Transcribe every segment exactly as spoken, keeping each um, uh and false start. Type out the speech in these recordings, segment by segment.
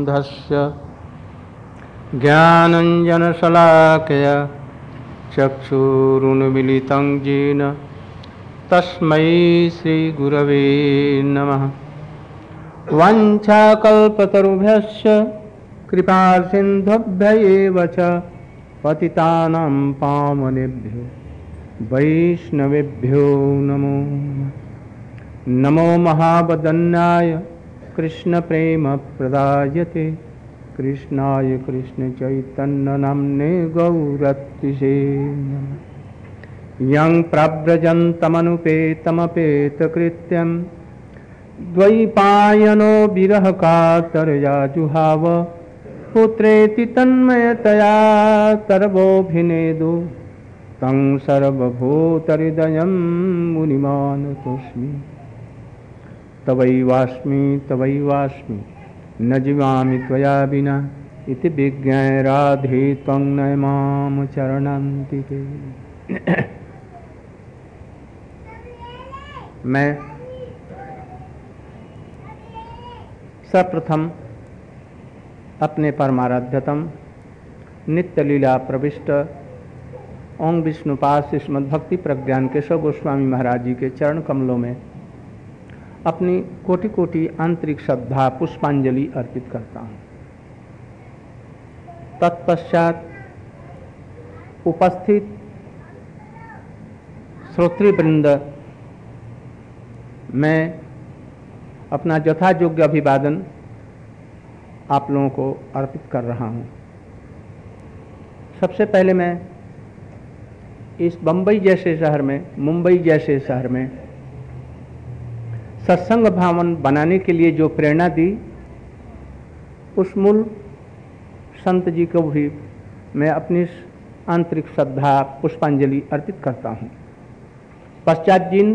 समारम्भस्य ज्ञानञ्जनशलाकया चक्षुरुन्मीलितं येन तस्मै श्रीगुरवे नमः। वाञ्छाकल्पतरुभ्यश्च कृपासिन्धुभ्य एव च पतितानां पावनेभ्यो वैष्णवेभ्यो नमो नमो महावदन्याय कृष्णप्रेमप्रदायते कृष्णाय कृष्णचैतन्यनाम्ने गौरत्तिसे नमः। यं प्रव्रजन्तमनुपेतमपेतकृत्यं द्वैपायनो विरहकातरया जुहाव पुत्रेति तन्मयतया सर्वोऽभिनेदु तं सर्वभूतहृदयं मुनिमानतोऽस्मि। तवैवास्मि तवैवास्मि न जीवामि त्वया विना इति विज्ञाय राधे त्वं न मां चरणान्तिके। मैं सर्वप्रथम अपने परमाराध्यतम नित्य लीला प्रविष्ट ओं विष्णुपाद श्रीमद् भक्ति प्रज्ञान केशव गोस्वामी महाराज जी के चरण कमलों में अपनी कोटि कोटि आंतरिक श्रद्धा पुष्पांजलि अर्पित करता हूँ। तत्पश्चात उपस्थित श्रोतृवृंद मैं अपना यथायोग्य अभिवादन आप लोगों को अर्पित कर रहा हूँ। सबसे पहले मैं इस बम्बई जैसे शहर में, मुंबई जैसे शहर में सत्संग भवन बनाने के लिए जो प्रेरणा दी उस मूल संत जी को भी मैं अपनी आंतरिक श्रद्धा पुष्पांजलि अर्पित करता हूँ। पश्चात जिन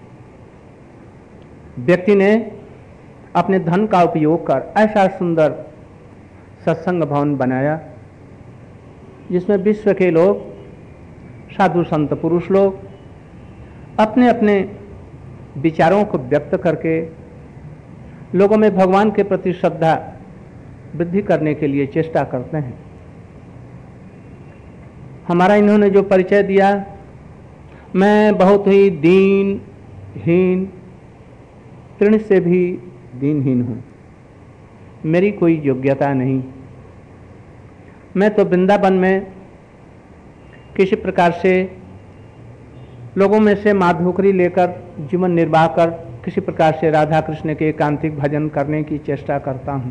व्यक्ति ने अपने धन का उपयोग कर ऐसा सुंदर सत्संग भवन बनाया जिसमें विश्व के लोग, साधु संत पुरुष लोग अपने अपने विचारों को व्यक्त करके लोगों में भगवान के प्रति श्रद्धा वृद्धि करने के लिए चेष्टा करते हैं। हमारा इन्होंने जो परिचय दिया, मैं बहुत ही दीनहीन, तृण से भी दीनहीन हूँ। मेरी कोई योग्यता नहीं। मैं तो वृंदावन में किसी प्रकार से लोगों में से माधुकरी लेकर जीवन निर्वाह कर किसी प्रकार से राधा कृष्ण के एकांतिक भजन करने की चेष्टा करता हूँ।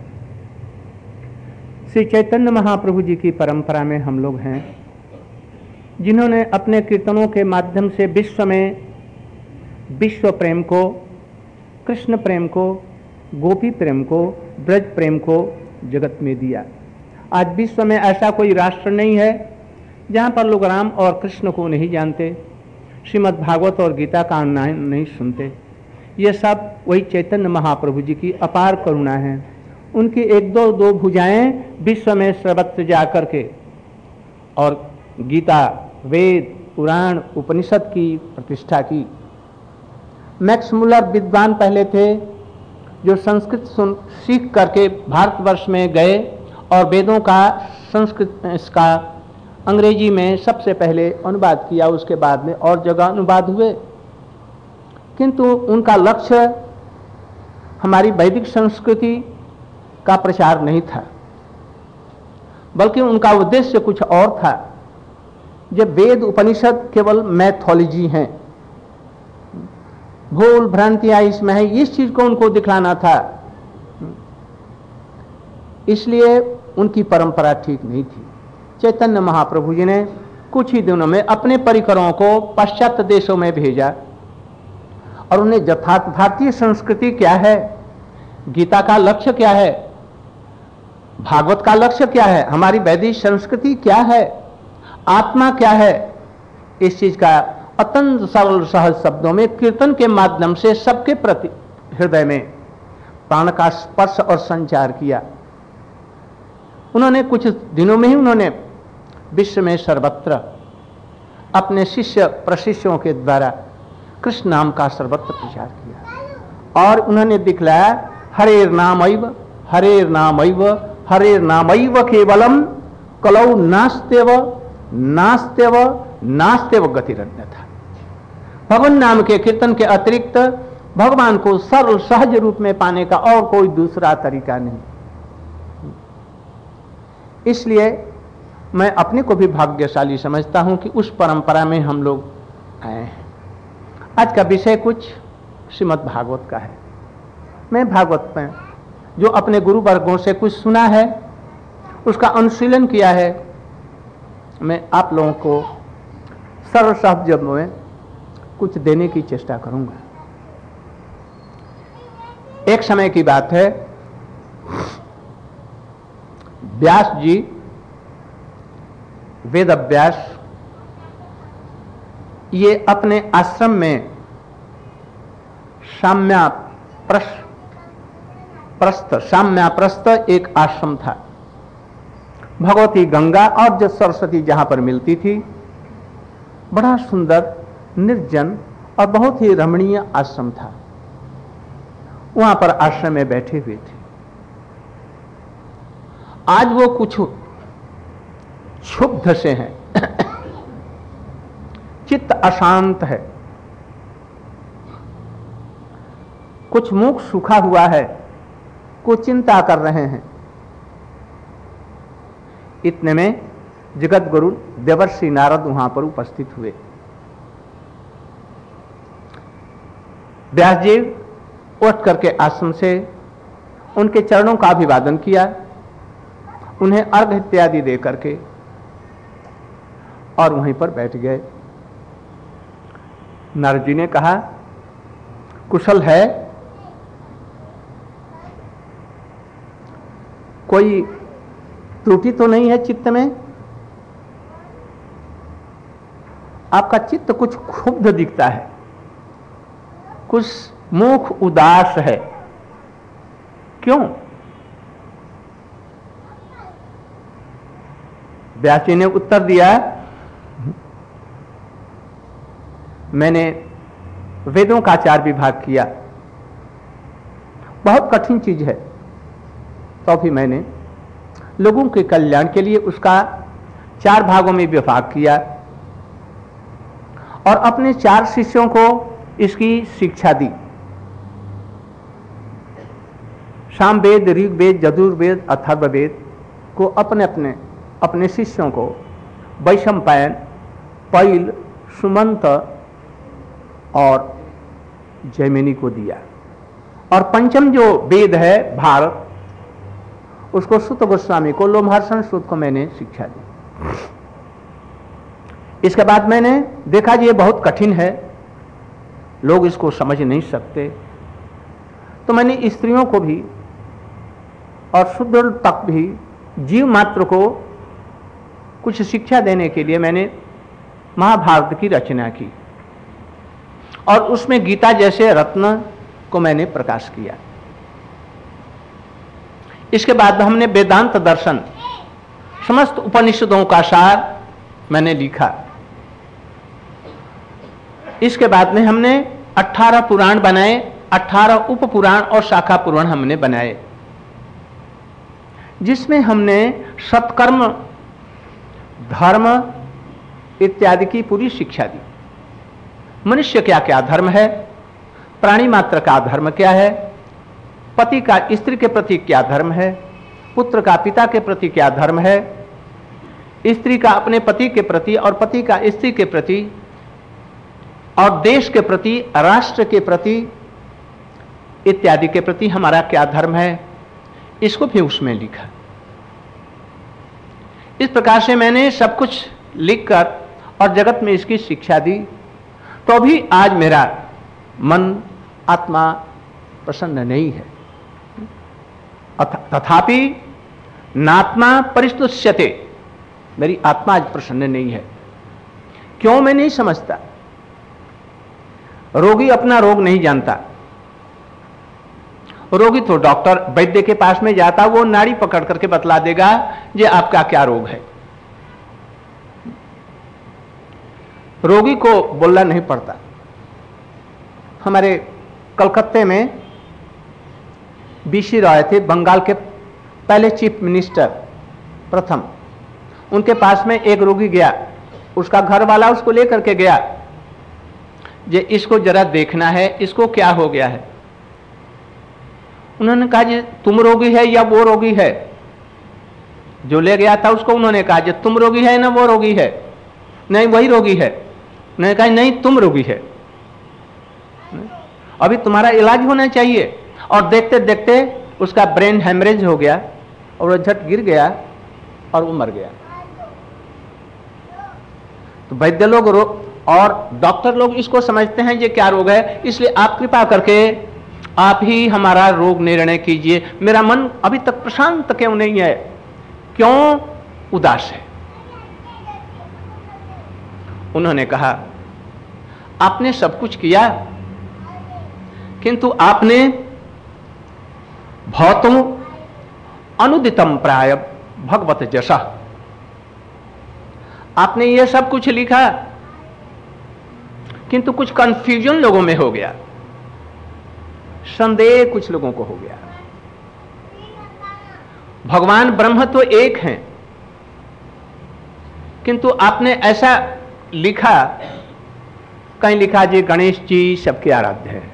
श्री चैतन्य महाप्रभु जी की परंपरा में हम लोग हैं जिन्होंने अपने कीर्तनों के माध्यम से विश्व में विश्व प्रेम को, कृष्ण प्रेम को, गोपी प्रेम को, ब्रज प्रेम को जगत में दिया। आज विश्व में ऐसा कोई राष्ट्र नहीं है जहाँ पर लोग राम और कृष्ण को नहीं जानते, श्रीमद् भागवत और गीता का नाम नहीं सुनते। ये सब वही चैतन्य महाप्रभु जी की अपार करुणा है। उनकी एक दो दो भुजाएं विश्व में सर्वत्र जा कर के और गीता, वेद, पुराण, उपनिषद की प्रतिष्ठा की। मैक्स मुलर विद्वान पहले थे जो संस्कृत सुन सीख करके भारतवर्ष में गए और वेदों का संस्कृत इसका अंग्रेजी में सबसे पहले अनुवाद किया। उसके बाद में और जगह अनुवाद हुए, किंतु उनका लक्ष्य हमारी वैदिक संस्कृति का प्रचार नहीं था, बल्कि उनका उद्देश्य कुछ और था। जब वेद उपनिषद केवल मैथोलॉजी हैं, भूल भ्रांतियां इसमें है, इस चीज को उनको दिखलाना था। इसलिए उनकी परंपरा ठीक नहीं थी। चैतन्य महाप्रभु जी ने कुछ ही दिनों में अपने परिकरों को पाश्चात्य देशों में भेजा और उन्हें यथार्थ भारतीय संस्कृति क्या है, गीता का लक्ष्य क्या है, भागवत का लक्ष्य क्या है, हमारी वैदिक संस्कृति क्या है, आत्मा क्या है, इस चीज का अत्यंत सरल सहज शब्दों में कीर्तन के माध्यम से सबके प्रति हृदय में प्राण का स्पर्श और संचार किया। उन्होंने कुछ दिनों में ही उन्होंने विश्व में सर्वत्र अपने शिष्य प्रशिष्यों के द्वारा कृष्ण नाम का सर्वत्र प्रचार किया और उन्होंने दिखलाया हरेर नामैव हरेर नामैव हरे नामैव केवलम कलौ नास्त्यव नास्त्यव नास्त्यव गतिरन्यथा। भगवान नाम के कीर्तन के अतिरिक्त भगवान को सर्व सहज रूप में पाने का और कोई दूसरा तरीका नहीं। इसलिए मैं अपने को भी भाग्यशाली समझता हूं कि उस परंपरा में हम लोग आए हैं। आज का विषय कुछ श्रीमद् भागवत का है। मैं भागवत में जो अपने गुरु वर्गों से कुछ सुना है, उसका अनुशीलन किया है, मैं आप लोगों को सरल शब्द में कुछ देने की चेष्टा करूंगा। एक समय की बात है, व्यास जी वेद व्यास ये अपने आश्रम में साम्याप्रस्थ प्रस्थ साम्याप्रस्थ एक आश्रम था। भगवती गंगा और जो सरस्वती जहां पर मिलती थी, बड़ा सुंदर निर्जन और बहुत ही रमणीय आश्रम था। वहां पर आश्रम में बैठे हुए थे। आज वो कुछ क्षुब्ध से हैं, चित्त अशांत है, कुछ मुख सूखा हुआ है, कुछ चिंता कर रहे हैं। इतने में जगत गुरु देवर्षि नारद वहां पर उपस्थित हुए। व्यास जी उठ करके आश्रम से उनके चरणों का अभिवादन किया, उन्हें अर्घ्य इत्यादि दे करके और वहीं पर बैठ गए। नारद जी ने कहा, कुशल है? कोई त्रुटि तो नहीं है चित्त में? आपका चित्त कुछ क्षुब्ध दिखता है, कुछ मुख उदास है, क्यों? व्यास जी ने उत्तर दिया, मैंने वेदों का चार विभाग किया, बहुत कठिन चीज है, तो भी मैंने लोगों के कल्याण के लिए उसका चार भागों में विभाग किया और अपने चार शिष्यों को इसकी शिक्षा दी। सामवेद, ऋग्वेद, यजुर्वेद, अथर्ववेद को अपने अपने अपने शिष्यों को वैशंपायन, पैल, सुमंत और जैमिनी को दिया। और पंचम जो वेद है भारत, उसको सुत गोस्वामी को, लोमहर्षण सूत को मैंने शिक्षा दी। इसके बाद मैंने देखा कि ये बहुत कठिन है, लोग इसको समझ नहीं सकते, तो मैंने स्त्रियों को भी और शूद्र तक भी जीव मात्र को कुछ शिक्षा देने के लिए मैंने महाभारत की रचना की और उसमें गीता जैसे रत्न को मैंने प्रकाश किया। इसके बाद हमने वेदांत दर्शन, समस्त उपनिषदों का सार मैंने लिखा। इसके बाद में हमने अठारह पुराण बनाए, अठारह उप पुराण और शाखा पुराण हमने बनाए, जिसमें हमने सत्कर्म, धर्म इत्यादि की पूरी शिक्षा दी। मनुष्य क्या क्या धर्म है, प्राणी मात्र का धर्म क्या है, पति का स्त्री के प्रति क्या धर्म है, पुत्र का पिता के प्रति क्या धर्म है, स्त्री का अपने पति के प्रति और पति का स्त्री के प्रति और देश के प्रति, राष्ट्र के प्रति इत्यादि के प्रति हमारा क्या धर्म है, इसको भी उसमें लिखा। इस प्रकार से मैंने सब कुछ लिखकर और जगत में इसकी शिक्षा दी, तो भी आज मेरा मन, आत्मा प्रसन्न नहीं है। तथापि नात्मा परिस्तुष्यते, मेरी आत्मा आज प्रसन्न नहीं है। क्यों? मैं नहीं समझता। रोगी अपना रोग नहीं जानता। रोगी तो डॉक्टर वैद्य के पास में जाता, वो नाड़ी पकड़ करके बतला देगा ये आपका क्या रोग है। रोगी को बोलना नहीं पड़ता। हमारे कलकत्ते में बीसी रॉय थे, बंगाल के पहले चीफ मिनिस्टर प्रथम, उनके पास में एक रोगी गया, उसका घर वाला उसको लेकर के गया, जे इसको जरा देखना है, इसको क्या हो गया है। उन्होंने कहा जी तुम रोगी है या वो रोगी है। जो ले गया था उसको उन्होंने कहा जी तुम रोगी है ना वो रोगी है। नहीं वही रोगी है। उन्होंने कहा नहीं तुम रोगी है, अभी तुम्हारा इलाज होना चाहिए। और देखते देखते उसका ब्रेन हेमरेज हो गया और वो झट गिर गया और वो मर गया। तो वैद्य लोग और डॉक्टर लोग इसको समझते हैं ये क्या रोग है, इसलिए आप कृपा करके आप ही हमारा रोग निर्णय कीजिए। मेरा मन अभी तक प्रशांत क्यों नहीं है, क्यों उदास है। उन्होंने कहा आपने सब कुछ किया, किंतु आपने भौतम अनुदितम प्राय भगवत जसा, आपने ये सब कुछ लिखा किंतु कुछ कंफ्यूजन लोगों में हो गया, संदेह कुछ लोगों को हो गया। भगवान ब्रह्म तो एक हैं, किंतु आपने ऐसा लिखा, कहीं लिखा जी गणेश जी सबके आराध्य है,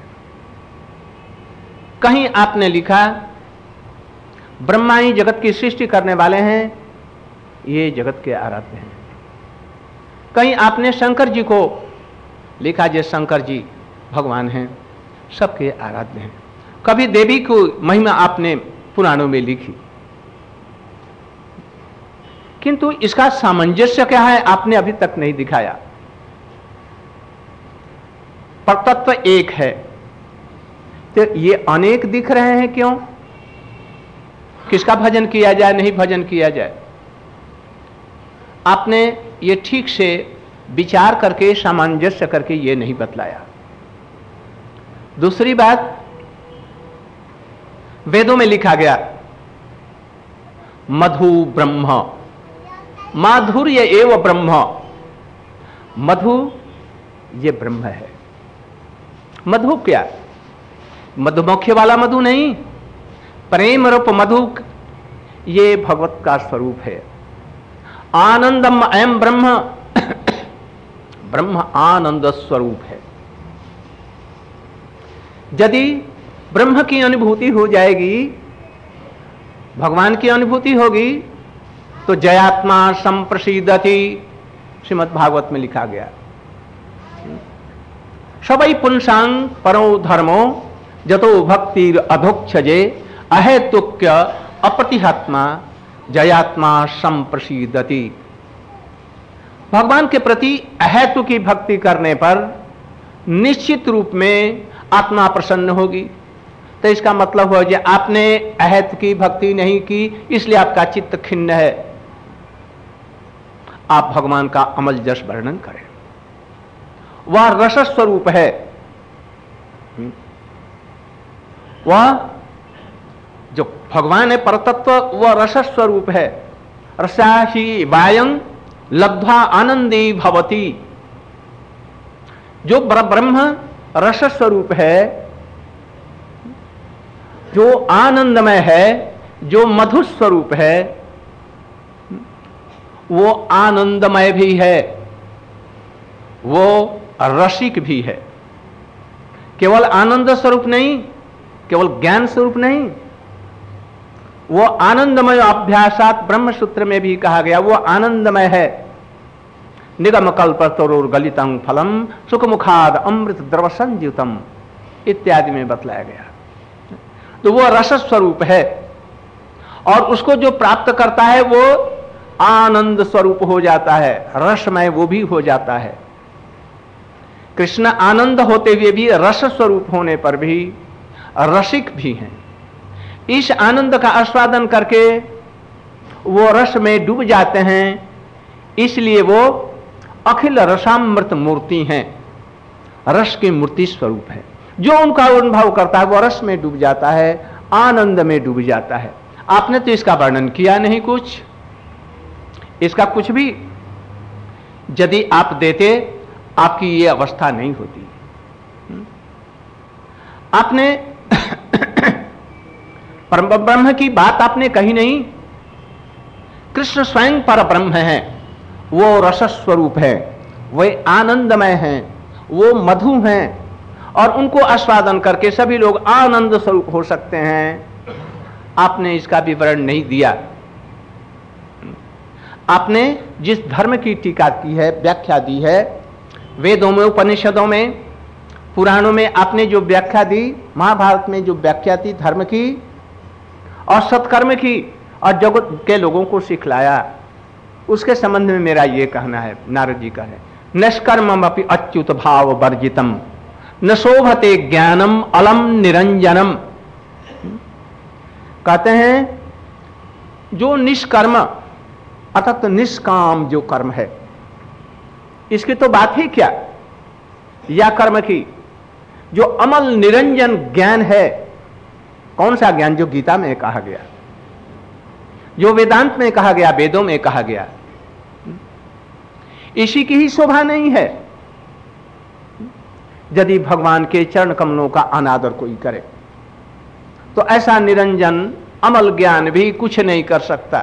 कहीं आपने लिखा ब्रह्मा ही जगत की सृष्टि करने वाले हैं, ये जगत के आराध्य हैं। कहीं आपने शंकर जी को लिखा, जे शंकर जी भगवान हैं, सबके आराध्य हैं। कभी देवी को महिमा आपने पुराणों में लिखी, किंतु इसका सामंजस्य क्या है आपने अभी तक नहीं दिखाया। परतत्व एक है तो ये अनेक दिख रहे हैं क्यों? किसका भजन किया जाए, नहीं भजन किया जाए, आपने ये ठीक से विचार करके सामंजस्य करके ये नहीं बतलाया। दूसरी बात, वेदों में लिखा गया मधु ब्रह्म, माधुर्य एव ब्रह्म, मधु ये ब्रह्म है। मधु क्या? मधुमक्खी वाला मधु नहीं, प्रेम रूप मधु ये भगवत का स्वरूप है। आनंदम अयम ब्रह्म, ब्रह्म आनंद स्वरूप है। यदि ब्रह्म की अनुभूति हो जाएगी, भगवान की अनुभूति होगी, तो जयात्मा संप्रसीदति श्रीमद् भागवत में लिखा गया। सबई पुंसांग परो धर्मो जतो भक्तिर अधोक्षजे अहेतुक्य अप्रतिहात्मा जयात्मा संप्रसीदति। भगवान के प्रति अहेतु की भक्ति करने पर निश्चित रूप में आत्मा प्रसन्न होगी। तो इसका मतलब हो जाए आपने अहेतु की भक्ति नहीं की, इसलिए आपका चित्त खिन्न है। आप भगवान का अमल जस वर्णन करें। वह रस स्वरूप है, वह जो भगवान है परतत्व, वह रस स्वरूप है। रसाही वायं लब्ध्वा आनंदी भवती। जो ब्रह्म रस स्वरूप है, जो आनंदमय है, जो मधुर स्वरूप है, वो आनंदमय भी है, वो रसिक भी है। केवल आनंद स्वरूप नहीं, केवल ज्ञान स्वरूप नहीं, वो आनंदमय अभ्यासात ब्रह्म सूत्र में भी कहा गया, वो आनंदमय है। निगम कल्पतरोर गलितं फलम सुखमुखाद अमृत द्रव संयुतम इत्यादि में बतलाया गया। तो वो रस स्वरूप है और उसको जो प्राप्त करता है वो आनंद स्वरूप हो जाता है, रसमय वो भी हो जाता है। कृष्ण आनंद होते हुए भी, रस स्वरूप होने पर भी रसिक भी हैं। इस आनंद का आस्वादन करके वो रस में डूब जाते हैं, इसलिए वो अखिल रसामृत मूर्ति हैं, रस की मूर्ति स्वरूप है। जो उनका अनुभव करता है वो रस में डूब जाता है, आनंद में डूब जाता है। आपने तो इसका वर्णन किया नहीं कुछ, इसका कुछ भी यदि आप देते आपकी ये अवस्था नहीं होती। आपने परम ब्रह्म की बात आपने कही नहीं। कृष्ण स्वयं पर ब्रह्म है, वो रस स्वरूप है, वे आनंदमय हैं, वो मधु हैं, और उनको आस्वादन करके सभी लोग आनंद स्वरूप हो सकते हैं। आपने इसका विवरण नहीं दिया। आपने जिस धर्म की टीका की है, व्याख्या दी है, वेदों में, उपनिषदों में, पुराणों में आपने जो व्याख्या दी, महाभारत में जो व्याख्या थी धर्म की और सत्कर्म की, और जगत के लोगों को सिखलाया, उसके संबंध में मेरा ये कहना है, नारद जी का है, निष्कर्मम अपि अच्युत भाव वर्जितम न शोभते ज्ञानम अलम निरंजनम। कहते हैं जो निष्कर्म अर्थात निष्काम जो कर्म है, इसकी तो बात ही क्या, या कर्म की जो अमल निरंजन ज्ञान है, कौन सा ज्ञान? जो गीता में कहा गया, जो वेदांत में कहा गया, वेदों में कहा गया, इसी की ही शोभा नहीं है। यदि भगवान के चरण कमलों का अनादर कोई करे तो ऐसा निरंजन अमल ज्ञान भी कुछ नहीं कर सकता।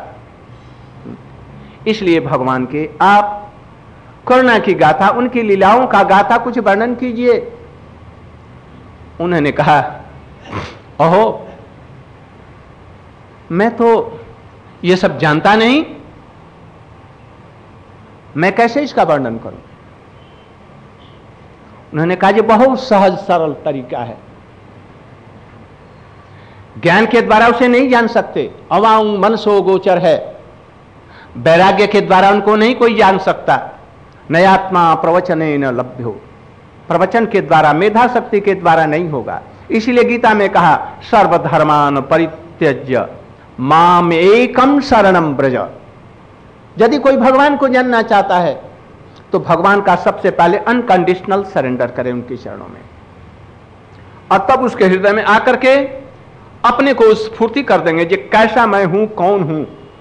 इसलिए भगवान के आप करुणा की गाथा, उनकी लीलाओं का गाथा कुछ वर्णन कीजिए। उन्होंने कहा, ओहो, मैं तो ये सब जानता नहीं, मैं कैसे इसका वर्णन करूं? उन्होंने कहा, ये बहुत सहज सरल तरीका है, ज्ञान के द्वारा उसे नहीं जान सकते, अवांग मनसो गोचर है, वैराग्य के द्वारा उनको नहीं कोई जान सकता। नयात्मा प्रवचने न लभ्यो, प्रवचन के द्वारा, मेधा शक्ति के द्वारा नहीं होगा। इसीलिए गीता में कहा, सर्वधर्मान परित्यज्य माम एकम शरणम ब्रज। यदि कोई भगवान को जानना चाहता है तो भगवान का सबसे पहले अनकंडीशनल सरेंडर करें उनके चरणों में, और तब उसके हृदय में आकर के अपने को स्फूर्ति कर देंगे, जे कैसा मैं हूं, कौन हूं।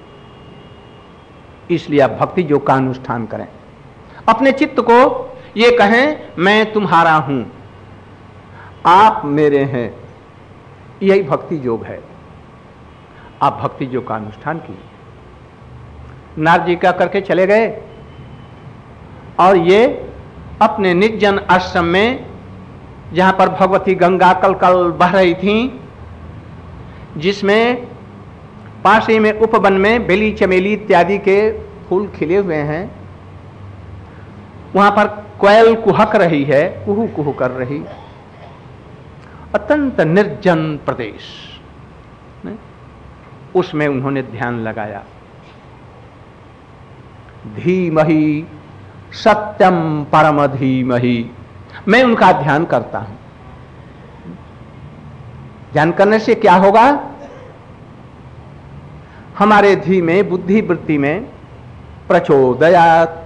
इसलिए आप भक्ति योग का अनुष्ठान करें, अपने चित्त को ये कहें, मैं तुम्हारा हूं, आप मेरे हैं, यही भक्ति योग है। आप भक्ति योग का अनुष्ठान कीजिए। नारद जी क्या करके चले गए, और ये अपने निर्जन आश्रम में, जहां पर भगवती गंगा कल कल बह रही थी, जिसमें पास ही में उपवन में बेली चमेली इत्यादि के फूल खिले हुए हैं, वहां पर कोयल कुहक रही है, कुहू कुहू कर रही, अत्यंत निर्जन प्रदेश, उसमें उन्होंने ध्यान लगाया। धीमहि सत्यम परम धीमहि, मैं उनका ध्यान करता हूं। ध्यान करने से क्या होगा? हमारे धी में, बुद्धि वृत्ति में प्रचोदयात,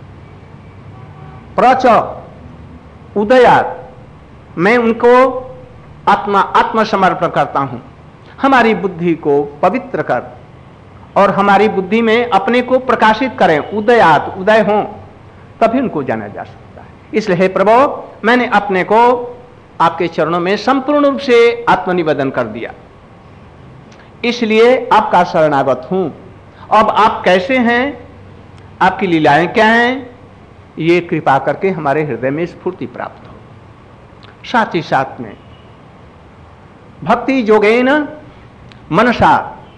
प्रच उदयात, मैं उनको आत्मा आत्मसमर्पण करता हूं। हमारी बुद्धि को पवित्र कर और हमारी बुद्धि में अपने को प्रकाशित करें, उदयात, उदय हों, तभी उनको जाना जा सकता है। इसलिए हे प्रभु, मैंने अपने को आपके चरणों में संपूर्ण रूप से आत्मनिवेदन कर दिया, इसलिए आपका शरणागत हूं। अब आप कैसे हैं, आपकी लीलाएं क्या हैं, ये कृपा करके हमारे हृदय में स्फूर्ति प्राप्त हो। साथ ही साथ में भक्ति योगेन मनसा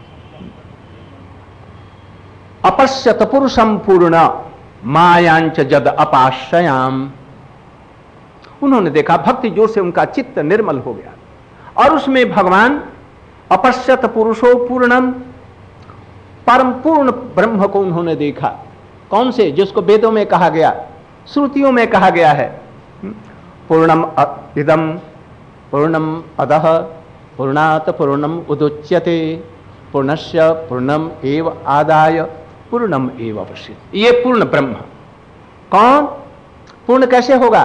अपश्यत पुरुषम पूर्ण मायांच जद अपाश्रयाम। उन्होंने देखा, भक्ति जोर से उनका चित्त निर्मल हो गया, और उसमें भगवान अपश्यत पुरुषो पूर्णम, परम पूर्ण ब्रह्म को उन्होंने देखा। कौन से? जिसको वेदों में कहा गया, श्रुतियों में कहा गया है, पूर्णम इदम पूर्णम अदः पूर्णात पूर्णम उदुच्यते पूर्णस्य पूर्णम एव आदाय पूर्णम एव अवशिष्यते। ये पूर्ण ब्रह्म कौन? पूर्ण कैसे होगा?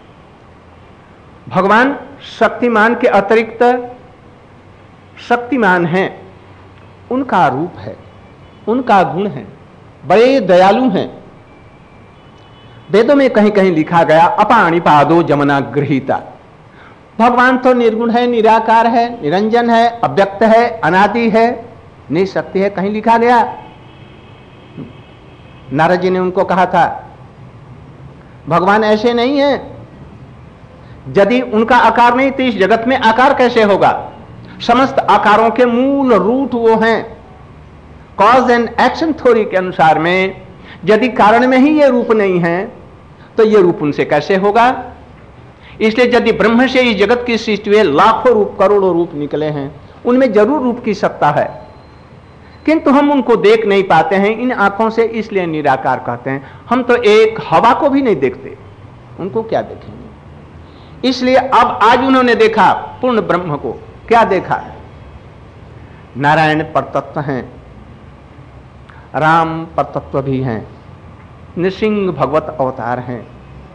भगवान शक्तिमान के अतिरिक्त शक्तिमान हैं, उनका रूप है, उनका गुण है, बड़े दयालु हैं। वेदों में कहीं कहीं लिखा गया, अपाणिपादो जमना गृहीता, भगवान तो निर्गुण है, निराकार है, निरंजन है, अव्यक्त है, अनादि है, निशक्ति है, कहीं लिखा गया? नारद जी ने उनको कहा था भगवान ऐसे नहीं है, यदि उनका आकार नहीं तो इस जगत में आकार कैसे होगा? समस्त आकारों के मूल रूट वो हैं। कॉज एंड एक्शन थ्योरी के अनुसार में यदि कारण में ही ये रूप नहीं है तो ये रूप उनसे कैसे होगा? इसलिए यदि ब्रह्म से इस जगत की सृष्टि हुए लाखों रूप, करोड़ों रूप निकले हैं, उनमें जरूर रूप की सत्ता है, किंतु हम उनको देख नहीं पाते हैं इन आंखों से, इसलिए निराकार कहते हैं। हम तो एक हवा को भी नहीं देखते, उनको क्या देखेंगे? इसलिए अब आज उन्होंने देखा पूर्ण ब्रह्म को। क्या देखा? नारायण परतत्व हैं, राम परतत्व भी हैं, नृसिंह भगवत अवतार हैं,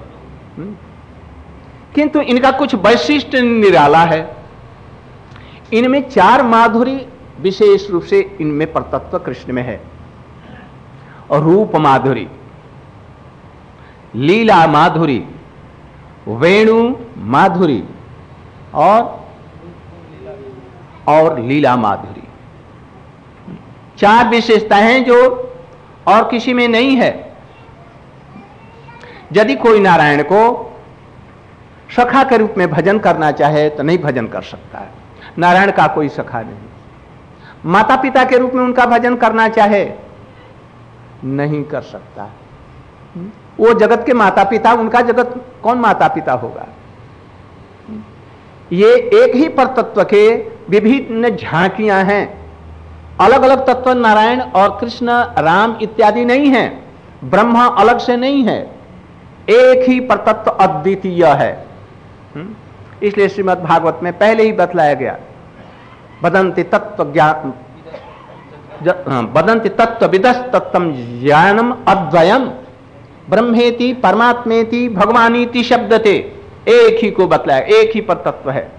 किंतु इनका कुछ वैशिष्ट निराला है। इनमें चार माधुरी विशेष रूप से इनमें परतत्व कृष्ण में है, और रूप माधुरी, लीला माधुरी, वेणु माधुरी और और लीला माधुरी, चार विशेषताएं हैं जो और किसी में नहीं है। यदि कोई नारायण को सखा के रूप में भजन करना चाहे तो नहीं भजन कर सकता है, नारायण का कोई सखा नहीं। माता पिता के रूप में उनका भजन करना चाहे नहीं कर सकता। वो जगत के माता पिता, उनका जगत कौन माता पिता होगा? ये एक ही परतत्व के विभिन्न झांकियां हैं, अलग अलग तत्व नारायण और कृष्ण, राम इत्यादि नहीं है, ब्रह्मा अलग से नहीं है, एक ही परतत्व अद्वितीय है। इसलिए श्रीमद् भागवत में पहले ही बतलाया गया, बदंति तत्व ज्ञान बदंति तत्व विदस तत्तम ज्ञानम अद्वयम ब्रह्मेति परमात्मेति भगवानीति शब्दते। एक ही को बतलाया, एक ही परतत्व है।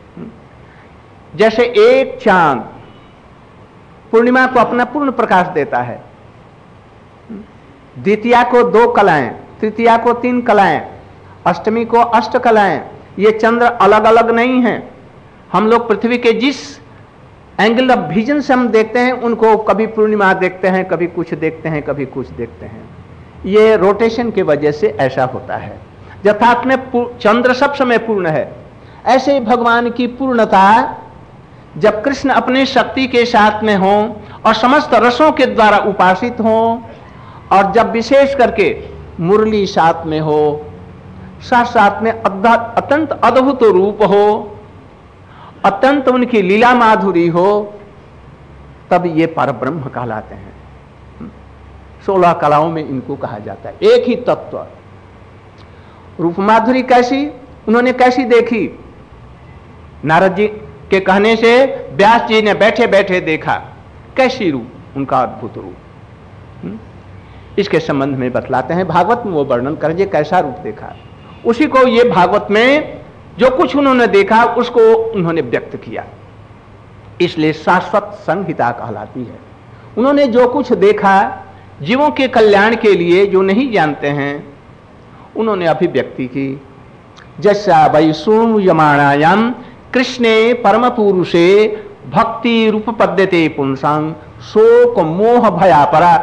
जैसे एक चांद पूर्णिमा को अपना पूर्ण प्रकाश देता है, द्वितीया को दो कलाएं, तृतीया को तीन कलाएं, अष्टमी को अष्ट कलाएं, ये चंद्र अलग अलग नहीं हैं। हम लोग पृथ्वी के जिस एंगल ऑफ विजन से हम देखते हैं उनको, कभी पूर्णिमा देखते हैं, कभी कुछ देखते हैं, कभी कुछ देखते हैं, ये रोटेशन की वजह से ऐसा होता है। यथार्थ में चंद्र सब समय पूर्ण है, ऐसे भगवान की पूर्णता जब कृष्ण अपने शक्ति के साथ में हो और समस्त रसों के द्वारा उपासित हो, और जब विशेष करके मुरली साथ में हो, साथ साथ में अत्यंत अद्भुत रूप हो, अत्यंत उनकी लीला माधुरी हो, तब ये परब्रह्म कहलाते हैं। सोलह कलाओं में इनको कहा जाता है। एक ही तत्व। रूप माधुरी कैसी, उन्होंने कैसी देखी? नारद जी के कहने से व्यास जी ने बैठे बैठे देखा, कैसी रूप, उनका अद्भुत रूप। इसके संबंध में बतलाते हैं, भागवत में वो वर्णन करेंगे कैसा रूप देखा। उसी को ये भागवत में जो कुछ उन्होंने देखा उसको उन्होंने व्यक्त किया, इसलिए शाश्वत संहिता कहलाती है। उन्होंने जो कुछ देखा जीवों के कल्याण के लिए, जो नहीं जानते हैं उन्होंने अभिव्यक्ति की। जैसा वैसूयमाणायाम कृष्णे परम पुरुषे भक्ति रूप पद्यते पुंसांग शोक मोह भयापरा।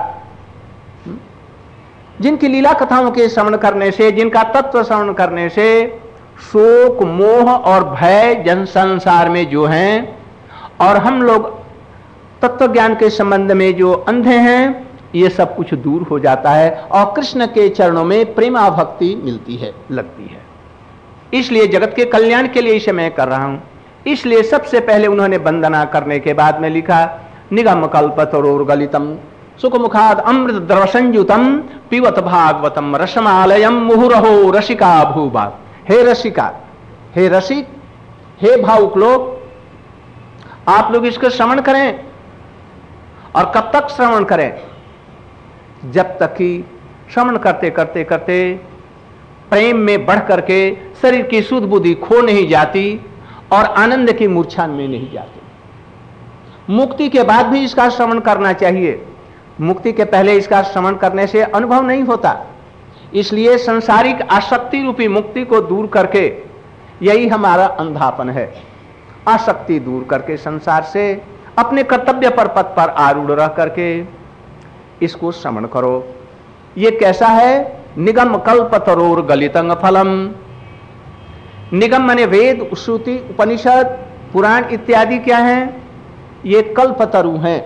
जिनकी लीला कथाओं के श्रवण करने से, जिनका तत्व श्रवण करने से शोक मोह और भय जन संसार में जो हैं, और हम लोग तत्व ज्ञान के संबंध में जो अंधे हैं, ये सब कुछ दूर हो जाता है और कृष्ण के चरणों में प्रेमा भक्ति मिलती है, लगती है। इसलिए जगत के कल्याण के लिए इसे मैं कर रहा हूं। इसलिए सबसे पहले उन्होंने वंदना करने के बाद में लिखा, निगम कल्पतरोर्गलितम सुखमुखाद अमृत द्रव संयुतम पिबत भागवतम रसमालयम मुहुरहो रसिका भूभा। हे रसिका, हे रसिक, हे भावुक लोग, आप लोग इसको श्रवण करें। और कब तक श्रवण करें? जब तक कि श्रवण करते करते करते प्रेम में बढ़ करके शरीर की सुध बुद्धि खो नहीं जाती और आनंद की मूर्छा में नहीं जाती। मुक्ति के बाद भी इसका श्रवण करना चाहिए, मुक्ति के पहले इसका श्रवण करने से अनुभव नहीं होता। इसलिए संसारिक आसक्ति रूपी मुक्ति को दूर करके यही हमारा अंधापन है। आसक्ति दूर करके संसार से अपने कर्तव्य पर पथ पर आरूढ़ रह करके इसको श्रवण करो। ये कैसा है? निगम कल्पतरोर गलितंग फलम। निगम माने वेद, श्रुति, उपनिषद, पुराण इत्यादि क्या हैं? ये कल्पतरु हैं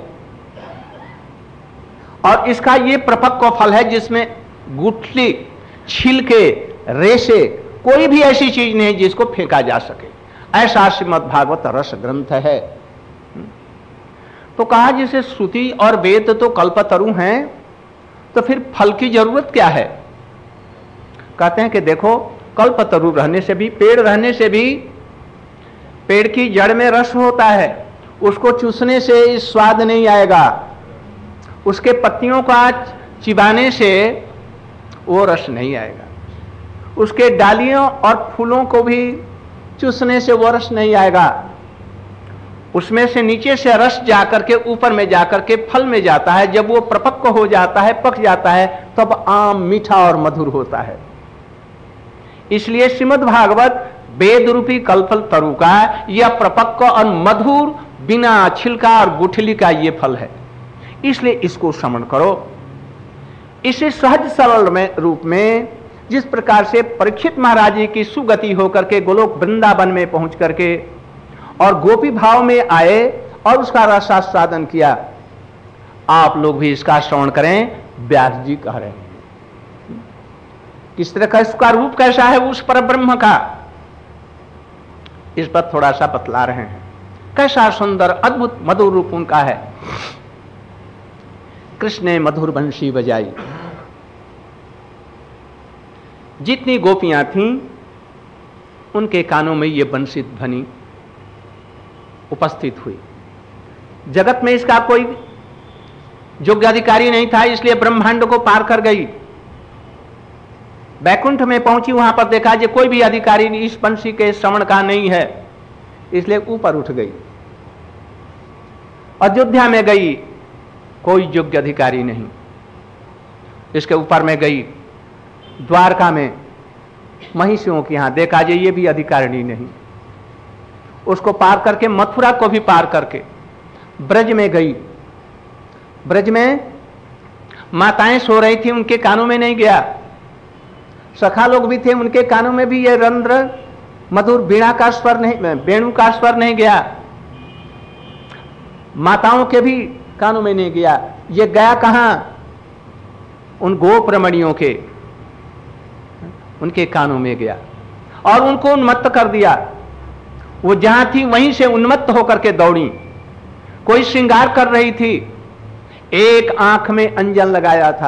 और इसका ये प्रपक्व फल है जिसमें गुठली, छिलके, रेशे, कोई भी ऐसी चीज नहीं जिसको फेंका जा सके। ऐसा श्रीमद् भागवत रस ग्रंथ है। तो कहा जिसे श्रुति और वेद तो कल्पतरु हैं, तो फिर फल की जरूरत क्या है? कहते हैं कि देखो, कल्पतरु रहने से भी, पेड़ रहने से भी, पेड़ की जड़ में रस होता है, उसको चूसने से स्वाद नहीं आएगा, उसके पत्तियों का चिबाने से वो रस नहीं आएगा, उसके डालियों और फूलों को भी चूसने से वो रस नहीं आएगा। उसमें से नीचे से रस जाकर के ऊपर में जाकर के फल में जाता है। जब वो परिपक्व हो जाता है, पक जाता है, तब आम मीठा और मधुर होता है। इसलिए श्रीमद् भागवत वेद रूपी कल्पतरु का यह परिपक्व और मधुर बिना छिलका और गुठली का ये फल है। इसलिए इसको श्रवण करो। इसे सहज सरल में रूप में, जिस प्रकार से परीक्षित महाराज जी की सुगति होकर के गोलोक वृंदावन में पहुंच करके और गोपी भाव में आए और उसका रसास्वादन किया, आप लोग भी इसका श्रवण करें। व्यास जी कह रहे हैं किस तरह का इसका रूप कैसा है उस पर ब्रह्म का, इस पर थोड़ा सा बतला रहे हैं। कैसा सुंदर अद्भुत मधुर रूप उनका है। कृष्ण ने मधुर बंशी बजाई। जितनी गोपियां थीं उनके कानों में ये बंसी ध्वनि उपस्थित हुई। जगत में इसका कोई योग्य अधिकारी नहीं था, इसलिए ब्रह्मांड को पार कर गई। बैकुंठ में पहुंची, वहां पर देखा कि कोई भी अधिकारी इस बंसी के श्रवण का नहीं है, इसलिए ऊपर उठ गई। अयोध्या में गई, कोई योग्य अधिकारी नहीं, इसके ऊपर में गई। द्वारका में महिषियों के यहां देखा जे ये भी अधिकारिणी नहीं, उसको पार करके मथुरा को भी पार करके ब्रज में गई। ब्रज में माताएं सो रही थी, उनके कानों में नहीं गया। सखा लोग भी थे, उनके कानों में भी ये रंध्र मधुर वीणा का स्वर नहीं, वेणु का स्वर नहीं गया। माताओं के भी कानों में नहीं गया। ये गया कहां? उन गोप रमणियों के, उनके कानों में गया और उनको उन्मत्त कर दिया। वो जहां थी वहीं से उन्मत्त होकर के दौड़ी। कोई श्रृंगार कर रही थी, एक आंख में अंजन लगाया था,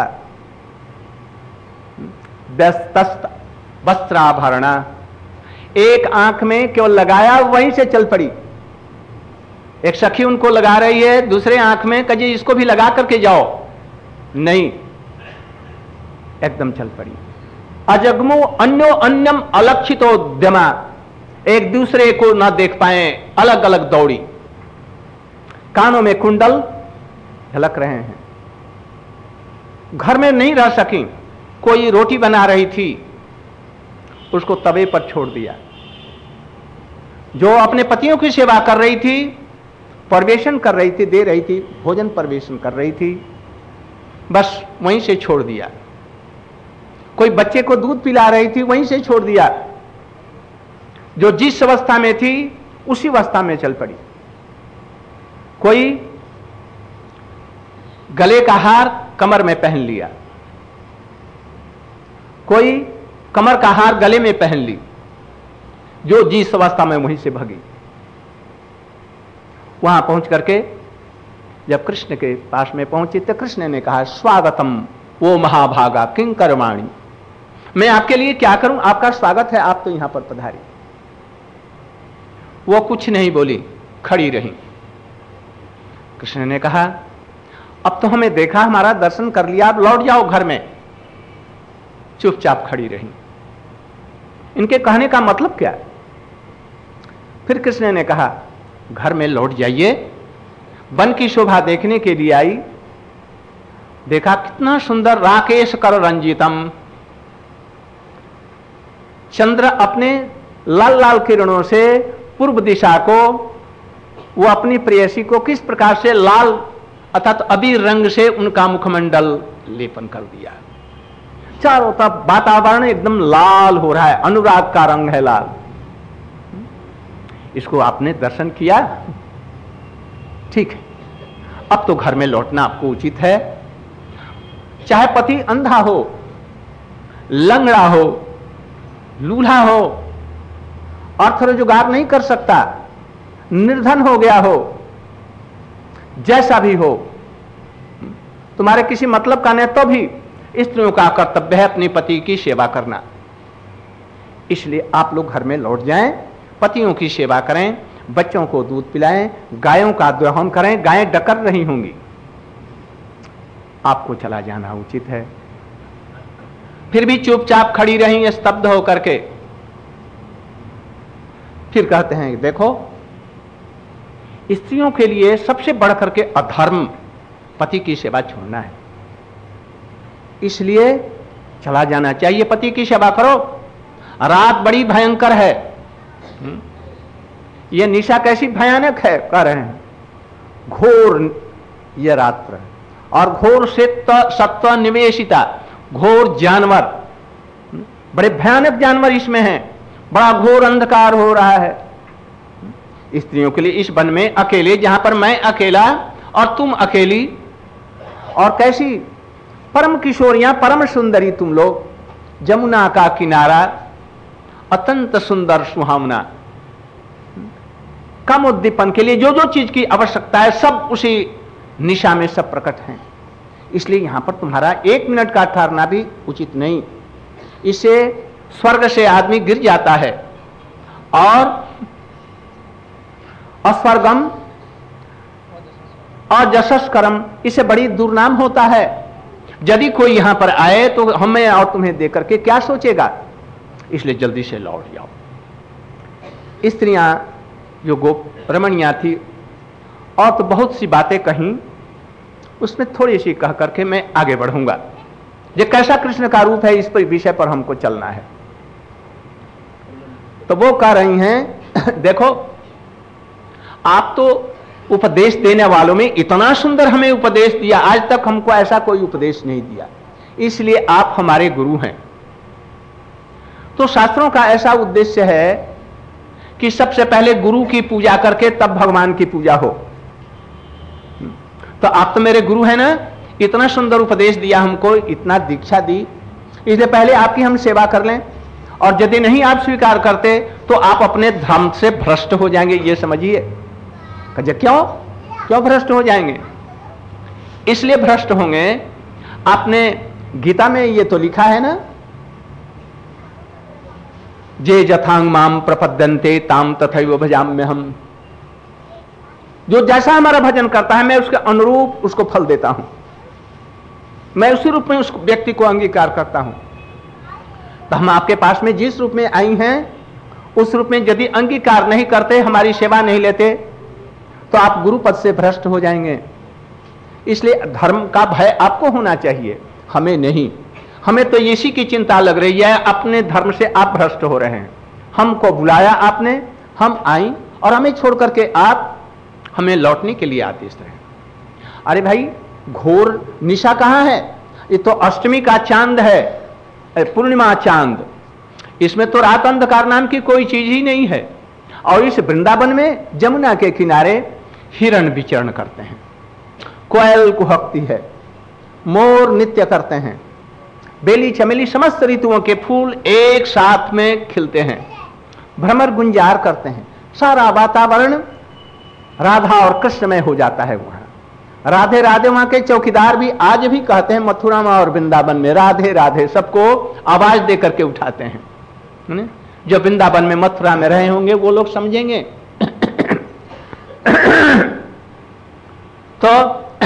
व्यस्तस्त वस्त्राभरणा, एक आंख में केवल लगाया, वहीं से चल पड़ी। एक सखी उनको लगा रही है, दूसरे आंख में, कहिए इसको भी लगा करके जाओ, नहीं, एकदम चल पड़ी। अजगमो अन्यो अन्यम अलक्षितोद्यमा, एक दूसरे को न देख पाए, अलग अलग दौड़ी। कानों में कुंडल झलक रहे हैं। घर में नहीं रह सकी। कोई रोटी बना रही थी, उसको तवे पर छोड़ दिया। जो अपने पतियों की सेवा कर रही थी, परिवेशन कर रही थी, दे रही थी, भोजन परिवेशन कर रही थी, बस वहीं से छोड़ दिया। कोई बच्चे को दूध पिला रही थी, वहीं से छोड़ दिया। जो जिस अवस्था में थी उसी अवस्था में चल पड़ी। कोई गले का हार कमर में पहन लिया, कोई कमर का हार गले में पहन ली, जो जिस अवस्था में वहीं से भागी। वहां पहुंच करके जब कृष्ण के पास में पहुंची तो कृष्ण ने कहा, स्वागतम वो महाभागा किंकरवाणी, मैं आपके लिए क्या करूं, आपका स्वागत है, आप तो यहां पर पधारी। वो कुछ नहीं बोली, खड़ी रही। कृष्ण ने कहा, अब तो हमें देखा, हमारा दर्शन कर लिया, आप लौट जाओ घर में। चुपचाप खड़ी रही। इनके कहने का मतलब क्या? फिर कृष्ण ने कहा, घर में लौट जाइए। वन की शोभा देखने के लिए आई, देखा कितना सुंदर, राकेश कर रंजितम, चंद्र अपने लाल लाल किरणों से पूर्व दिशा को, वो अपनी प्रेयसी को किस प्रकार से लाल अर्थात अबीर रंग से उनका मुखमंडल लेपन कर दिया। चारों तरफ वातावरण एकदम लाल हो रहा है, अनुराग का रंग है लाल। इसको आपने दर्शन किया, ठीक है। अब तो घर में लौटना आपको उचित है। चाहे पति अंधा हो, लंगड़ा हो, लूल्हा हो, अर्थ रोजगार नहीं कर सकता, निर्धन हो गया हो, जैसा भी हो, तुम्हारे किसी मतलब का नहीं, तो भी स्त्रियों का कर्तव्य है अपने पति की सेवा करना। इसलिए आप लोग घर में लौट जाएं, पतियों की सेवा करें, बच्चों को दूध पिलाएं, गायों का दोहन करें। गायें डकर रही होंगी, आपको चला जाना उचित है। फिर भी चुपचाप खड़ी रही स्तब्ध होकर के। फिर कहते हैं देखो, स्त्रियों के लिए सबसे बढ़कर के अधर्म पति की सेवा छोड़ना है, इसलिए चला जाना चाहिए। पति की सेवा करो। रात बड़ी भयंकर है, यह निशा कैसी भयानक है, कह रहे हैं घोर यह रात्र, और घोर सत्व निवेशिता, घोर जानवर, बड़े भयानक जानवर इसमें हैं, बड़ा घोर अंधकार हो रहा है स्त्रियों के लिए इस वन में अकेले, जहां पर मैं अकेला और तुम अकेली, और कैसी परम किशोरियां, परम सुंदरी तुम लोग, जमुना का किनारा अत्यंत सुंदर सुहावना, कम उद्दीपन के लिए जो जो चीज की आवश्यकता है सब उसी निशा में सब प्रकट हैं। इसलिए यहां पर तुम्हारा एक मिनट का ठहरना भी उचित नहीं, इससे स्वर्ग से आदमी गिर जाता है और अस्वर्गम और जशस कर्म, इसे बड़ी दुर्नाम होता है। यदि कोई यहां पर आए तो हमें और तुम्हें देकर के क्या सोचेगा, इसलिए जल्दी से लौट जाओ। स्त्रियां जो गोप रमणियां थी और तो बहुत सी बातें कहीं, उसमें थोड़ी सी कह करके मैं आगे बढ़ूंगा। ये कैसा कृष्ण का रूप है, इस पर विषय पर हमको चलना है। तो वो कह रही हैं देखो, आप तो उपदेश देने वालों में इतना सुंदर हमें उपदेश दिया, आज तक हमको ऐसा कोई उपदेश नहीं दिया, इसलिए आप हमारे गुरु हैं। तो शास्त्रों का ऐसा उद्देश्य है कि सबसे पहले गुरु की पूजा करके तब भगवान की पूजा हो। तो आप तो मेरे गुरु हैं ना, इतना सुंदर उपदेश दिया हमको, इतना दीक्षा दी, इसलिए पहले आपकी हम सेवा कर लें, और यदि नहीं आप स्वीकार करते तो आप अपने धर्म से भ्रष्ट हो जाएंगे, ये समझिए। क्यों क्यों भ्रष्ट हो जाएंगे? इसलिए भ्रष्ट होंगे, आपने गीता में ये तो लिखा है ना, जे जथांग माम प्रपद्यन्ते ताम तथैव भजाम्य हम, जो जैसा हमारा भजन करता है मैं उसके अनुरूप उसको फल देता हूं, मैं उसी रूप में उस व्यक्ति को अंगीकार करता हूं। तो हम आपके पास में जिस रूप में आई हैं उस रूप में यदि अंगीकार नहीं करते, हमारी सेवा नहीं लेते, तो आप गुरु पद से भ्रष्ट हो जाएंगे। इसलिए धर्म का भय आपको होना चाहिए, हमें नहीं। हमें तो इसी की चिंता लग रही है, अपने धर्म से आप भ्रष्ट हो रहे हैं। हमको बुलाया आपने, हम आई, और हमें छोड़ करके आप हमें लौटने के लिए आदेश रहे। अरे भाई, घोर निशा कहां है? ये तो अष्टमी का चांद है, पूर्णिमा चांद, इसमें तो रात अंधकार नाम की कोई चीज ही नहीं है। और इस वृंदावन में जमुना के किनारे हिरण विचरण करते हैं, कोयल कुहकती है, मोर नृत्य करते हैं, बेली चमेली समस्त ऋतुओं के फूल एक साथ में खिलते हैं, भ्रमर गुंजार करते हैं, सारा वातावरण राधा और कृष्ण में हो जाता है। वहां राधे राधे, वहां के चौकीदार भी आज भी कहते हैं मथुरा में और वृंदावन में राधे राधे, सबको आवाज दे करके उठाते हैं। जो वृंदावन में मथुरा में रहे होंगे वो लोग समझेंगे। तो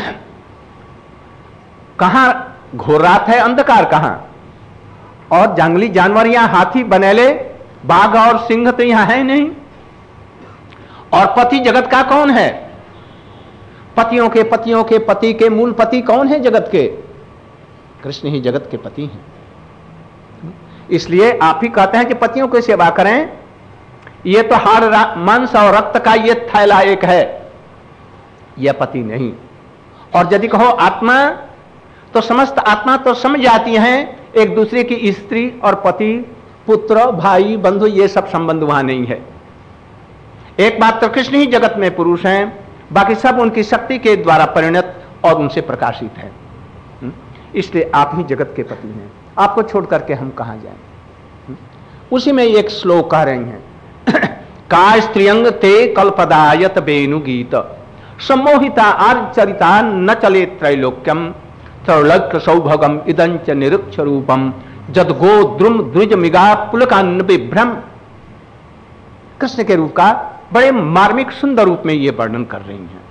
कहां घोर रात है, अंधकार कहां, और जंगली जानवर यहां हाथी बनेले, बाघ और सिंह तो यहां है नहीं। और पति जगत का कौन है? पतियों के पतियों के पति के मूल पति कौन है जगत के? कृष्ण ही जगत के पति हैं। इसलिए आप ही कहते हैं कि पतियों की सेवा करें, ये तो हाड़ मांस और रक्त का ये थैला एक है, यह पति नहीं। और यदि कहो आत्मा, तो समस्त आत्मा तो समझ जाती हैं एक दूसरे की, स्त्री और पति, पुत्र, भाई, बंधु, ये सब संबंध वहां नहीं है। एकमात्र कृष्ण ही जगत में पुरुष हैं, बाकी सब उनकी शक्ति के द्वारा परिणत और उनसे प्रकाशित है। इसलिए आप ही जगत के पति हैं, आपको छोड़ करके हम कहां जाएं। उसी में एक श्लोक कह रही हैं, का स्त्रियंग ते कल्पदायत बेनु गीत सम्मोहिता आर्चरिता न चले त्रैलोक्यम त्रैलोक्य सौभगम इदंच निरुक्ष रूपम जद गो द्रुम द्विज मिगा पुलकान्न विभ्रम। कृष्ण के रूप का बड़े मार्मिक सुंदर रूप में ये वर्णन कर रही हैं।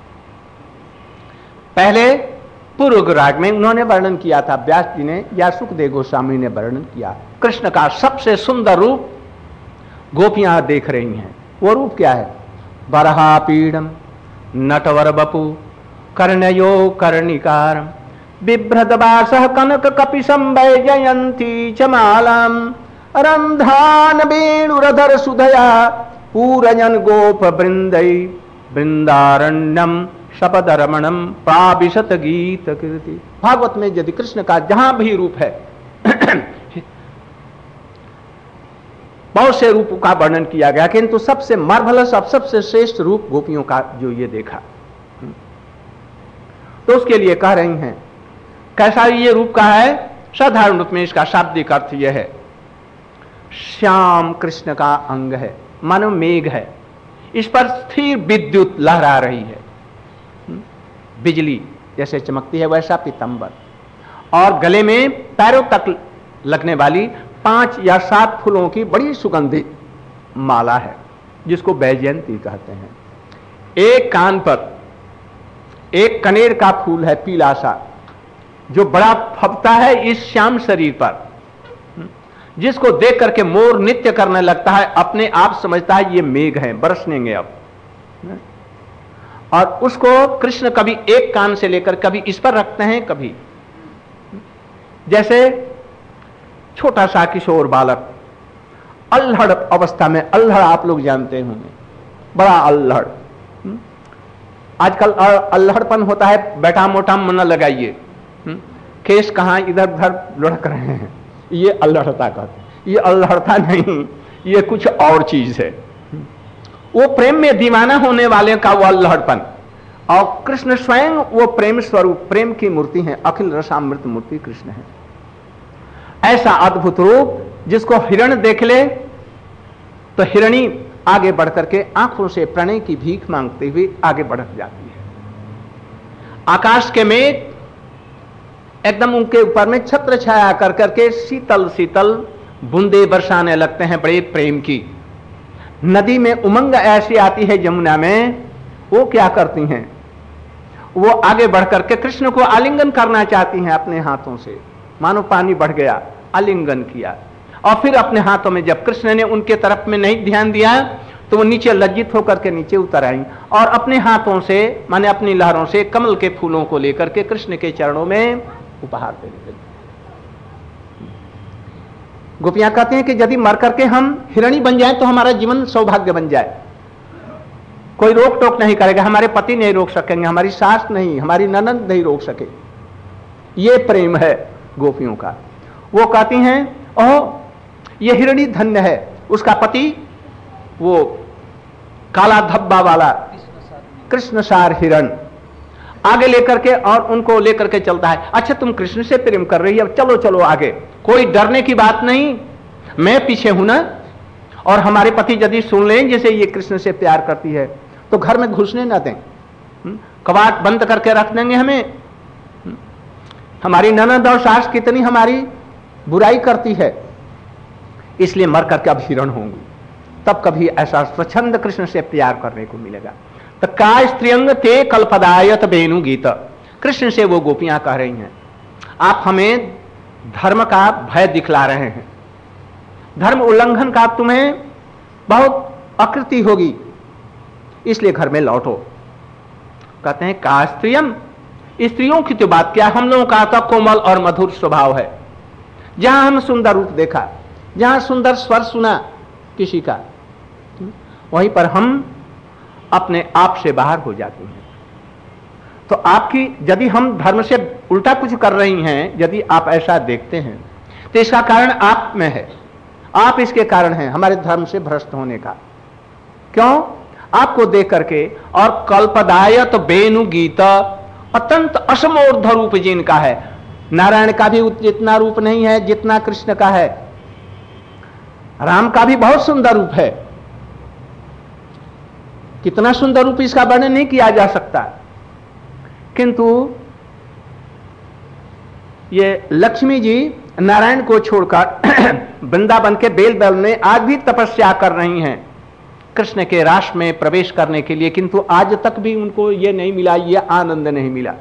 पहले पूर्व राग में उन्होंने वर्णन किया था, व्यास जी ने या सुखदेव गोस्वामी ने वर्णन किया, कृष्ण का सबसे सुंदर रूप गोपियां देख रही हैं। वो रूप क्या है? बरहा पीड़म नटवर बपु कर्णयो कर्णिकार बिभ्रदवासः कनक कपिशं वैजयन्ती च मालाम रंधान वेणुरधर सुधया पूरजन गोप वृंदै वृंदारण्यम शपदरमणम प्राविशत गीत कीर्ति। भागवत में यदि कृष्ण का जहां भी रूप है बहुत से रूपों का वर्णन किया गया, किंतु सबसे मार्वलस और सबसे श्रेष्ठ रूप गोपियों का जो ये देखा, तो उसके लिए कह रही हैं कैसा ये रूप का है। साधारण रूप में इसका शाब्दिक अर्थ यह है, श्याम कृष्ण का अंग है, मानो मेघ है, इस पर स्थिर विद्युत लहरा रही है, बिजली जैसे चमकती है वैसा पीतांबर, और गले में पैरों तक लगने वाली पांच या सात फूलों की बड़ी सुगंधित माला है, जिसको वैजयंती कहते हैं। एक कान पर एक कनेर का फूल है पीला सा, जो बड़ा फबता है इस श्याम शरीर पर, जिसको देख करके मोर नृत्य करने लगता है, अपने आप समझता है ये मेघ है, बरसनेंगे अब। और उसको कृष्ण कभी एक कान से लेकर कभी इस पर रखते हैं, कभी जैसे छोटा सा किशोर बालक अल्हड़ अवस्था में, अल्हड़ आप लोग जानते होंगे, बड़ा अल्हड़, आजकल अल्हड़पन होता है, बैठा मोटा मन लगाइए, केस कहां इधर उधर लुढ़क रहे हैं, ये अल्हड़ता कहते हैं। ये अल्हड़ता नहीं, ये कुछ और चीज है। वो प्रेम में दीवाना होने वाले का वो अल्हड़पन, और कृष्ण स्वयं वो प्रेम स्वरूप, प्रेम की मूर्ति है, अखिल रसामृत मूर्ति कृष्ण है। ऐसा अद्भुत रूप जिसको हिरण देख ले तो हिरणी आगे बढ़ करके आंखों से प्रणय की भीख मांगते हुए आगे बढ़ जाती है। आकाश के मेघ एकदम उनके ऊपर में छत्र छाया कर करके शीतल शीतल बूंदे बरसाने लगते हैं, बड़े प्रेम की। नदी में उमंग ऐसी आती है यमुना में, वो क्या करती हैं, वो आगे बढ़ करके कृष्ण को आलिंगन करना चाहती हैं अपने हाथों से, मानो पानी बढ़ गया, आलिंगन किया, और फिर अपने हाथों में जब कृष्ण ने उनके तरफ में नहीं ध्यान दिया तो वो नीचे लज्जित होकर के नीचे उतर आई, और अपने हाथों से माने अपनी लहरों से कमल के फूलों को लेकर के कृष्ण के चरणों में उपहार देने लगी। गोपियां कहते हैं कि यदि मर करके हम हिरणी बन जाए तो हमारा जीवन सौभाग्य बन जाए, कोई रोक टोक नहीं करेगा, हमारे पति नहीं रोक सकेंगे, हमारी सास नहीं, हमारी ननद नहीं रोक सके। ये प्रेम है गोपियों का। वो कहती हैं ओह ये हिरणी धन्य है, उसका पति वो काला धब्बा वाला कृष्णसार हिरण आगे लेकर के और उनको लेकर के चलता है। अच्छा तुम कृष्ण से प्रेम कर रही है, चलो चलो आगे, कोई डरने की बात नहीं, मैं पीछे हूं ना। और हमारे पति यदि सुन लें जैसे ये कृष्ण से प्यार करती है तो घर में घुसने ना दें, कबाट बंद करके रख देंगे हमें। हमारी ननद और सास कितनी हमारी बुराई करती है, इसलिए मर करके अब हिरण होंगी, तब कभी ऐसा स्वच्छंद कृष्ण से प्यार करने को मिलेगा। तो का स्त्रियंग ते कल्पदायत बेनु गीत, कृष्ण से वो गोपियां कह रही हैं आप हमें धर्म का भय दिखला रहे हैं, धर्म उल्लंघन का तुम्हें बहुत आकृति होगी, इसलिए घर में लौटो। कहते हैं का स्त्रियम, स्त्रियों की तो बात क्या, हम लोगों का तो कोमल और मधुर स्वभाव है, जहां हम सुंदर रूप देखा, जहां सुंदर स्वर सुना किसी का, वहीं पर हम अपने आप से बाहर हो जाते हैं। तो आपकी, यदि हम धर्म से उल्टा कुछ कर रही हैं, यदि आप ऐसा देखते हैं, तो इसका कारण आप में है। आप इसके कारण हैं हमारे धर्म से भ्रष्ट होने का। क्यों? आपको देख करके। और कल्पदायत बेनु गीत अत्यंत असमोर्ध रूप जिनका है, नारायण का भी जितना रूप नहीं है जितना कृष्ण का है। राम का भी बहुत सुंदर रूप है, कितना सुंदर रूप इसका वर्णन नहीं किया जा सकता। किंतु ये लक्ष्मी जी नारायण को छोड़कर वृंदावन के बेलबल में आज भी तपस्या कर रही हैं कृष्ण के रास में प्रवेश करने के लिए, किंतु आज तक भी उनको ये नहीं मिला, ये आनंद नहीं मिला।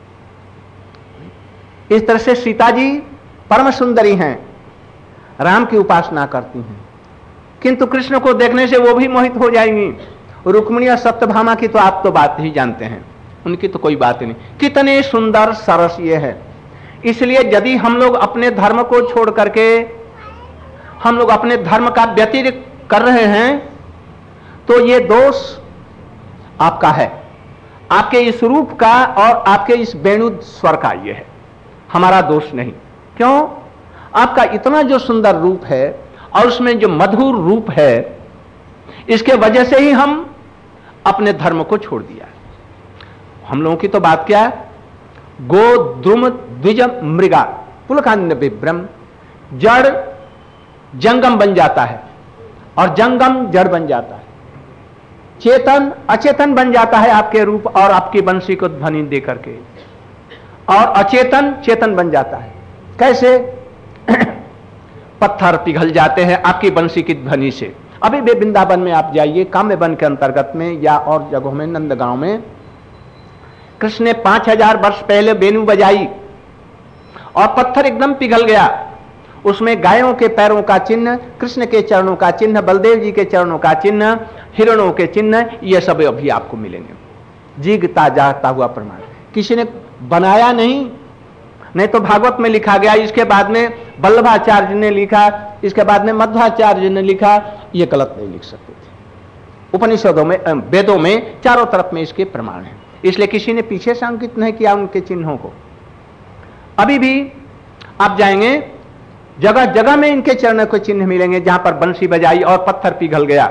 इस तरह से सीता जी परम सुंदरी हैं, राम की उपासना करती हैं, किंतु कृष्ण को देखने से वो भी मोहित हो जाएंगी। रुक्मिणी और सत्यभामा की तो आप तो बात ही जानते हैं, उनकी तो कोई बात नहीं, कितने सुंदर सरस ये है। इसलिए यदि हम लोग अपने धर्म को छोड़ करके हम लोग अपने धर्म का व्यतिरिक्त कर रहे हैं, तो ये दोष आपका है, आपके इस रूप का और आपके इस वेणु स्वर का ये है, हमारा दोष नहीं। क्यों? आपका इतना जो सुंदर रूप है और उसमें जो मधुर रूप है, इसके वजह से ही हम अपने धर्म को छोड़ दिया। हम लोगों की तो बात क्या है, गो द्रुम द्विज मृगा पुलकान्य विभ्रम, जड़ जंगम बन जाता है और जंगम जड़ बन जाता है, चेतन अचेतन बन जाता है आपके रूप और आपकी बंसी को ध्वनि दे करके, और अचेतन चेतन बन जाता है। कैसे? पत्थर पिघल जाते हैं आपकी बंसी की ध्वनि से। अभी भी वृंदावन में आप जाइए, काम्य वन के अंतर्गत में या और जगहों में, नंदगांव में, कृष्ण ने पांच हजार वर्ष पहले वेणु बजाई और पत्थर एकदम पिघल गया। उसमें गायों के पैरों का चिन्ह, कृष्ण के चरणों का चिन्ह, बलदेव जी के चरणों का चिन्ह, हिरणों के चिन्ह, ये सब अभी आपको मिलेंगे। जीगता जागता हुआ प्रमाण, किसी ने बनाया नहीं, नहीं तो भागवत में लिखा गया, इसके बाद में वल्लभाचार्य ने लिखा, इसके बाद में मध्वाचार्य ने लिखा, ये गलत नहीं लिख सकते थे। उपनिषदों में, वेदों में चारों तरफ में इसके प्रमाण है, इसलिए किसी ने पीछे से अंकित नहीं किया उनके चिन्हों को। अभी भी आप जाएंगे, जगह जगह में इनके चरणों के चिन्ह मिलेंगे, जहां पर बंसी बजाई और पत्थर पिघल गया।